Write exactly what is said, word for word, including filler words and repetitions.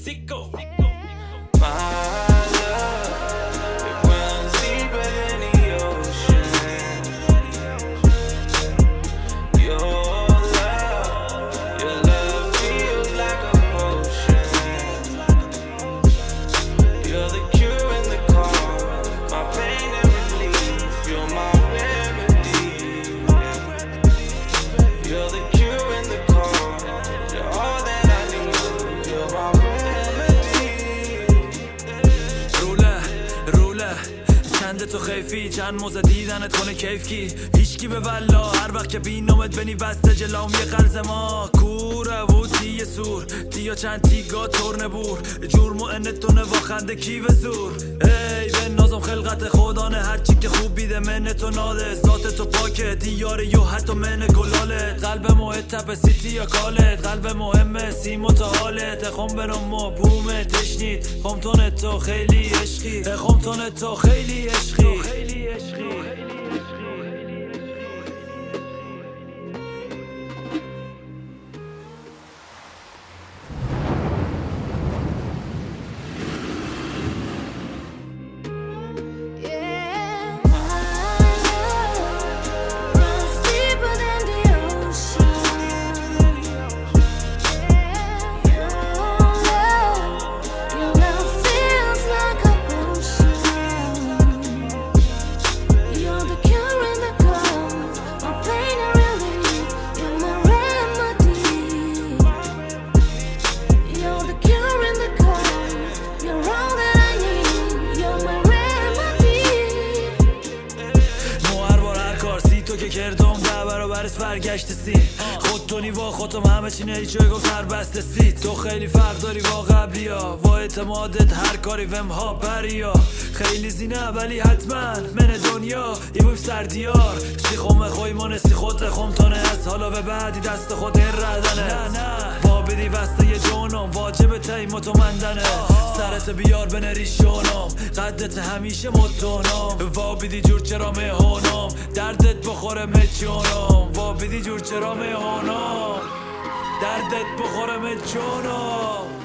sicko. چند تو خیفی چند موزه دیدنت کنه کیف کی هیچکی به والله هر وقت که بینامت بنی بسته جلام یه قرض ما کوره و تی سور تیا چند تیگا ترنه بور جرم و انتونه واخنده کی به زور ای به نازم خلقت خدانه هرچی که خوب بیده من تو ناده ذات تو پاکه دیاره یو حتی من گلالت قلب محتب سیتی یا کالت قلب مهمه سیما تا حالت خم برم ما بومه تشنید خمتون تو خیلی عشقی خمتون تو خیلی عشقی خیلی عشقی تو که کردم ده برابرش برگشت سی خودتونی با خودم همه چی نیچه گفت سر بسته سی تو خیلی فرق داری با قبلی ها با اعتمادت هر کاری وم ها بریا خیلی زینه ولی حتما من دنیا یه بوی سردیار سی خومه خوی مانه سی خود خمتانه از حالا به بعدی دست خود این ردنه نه نه با بدی بسته یه جونم واجب تایی مطمئندنه سرت بیار بنری شونم قدت همیشه مدونم وا بیدی جور چرا مهونم دردت بخوره مچونم وا بیدی جور چرا مهونم دردت بخوره مچونم